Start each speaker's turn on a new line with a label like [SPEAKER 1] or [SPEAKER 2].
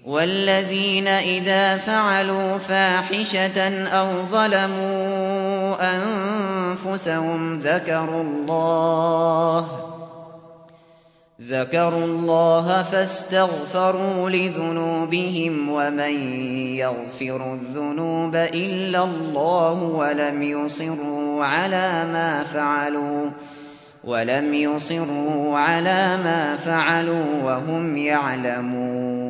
[SPEAKER 1] والذين إذا فعلوا فاحشة أو ظلموا أنفسهم ذكروا الله فاستغفروا لذنوبهم ومن يغفر الذنوب إلا الله ولم يصروا على ما فعلوا وهم يعلمون.